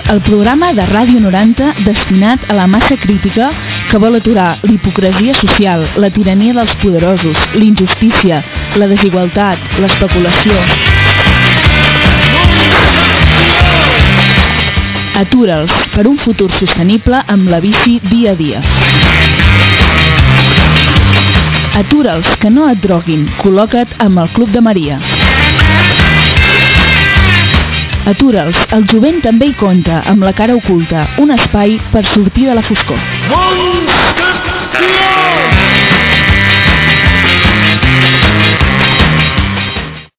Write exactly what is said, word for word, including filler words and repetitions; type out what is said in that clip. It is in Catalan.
el programa de Ràdio noranta destinat a la massa crítica que vol aturar l'hipocresia social, la tirania dels poderosos, l'injustícia, la desigualtat, l'especulació. Atura'ls per un futur sostenible amb la bici dia a dia. Atura'ls que no et droguin, col·loca't amb el Club de Maria. Atura'ls, el jovent també hi compta, amb la cara oculta, un espai per sortir de la foscor. Montesquieu!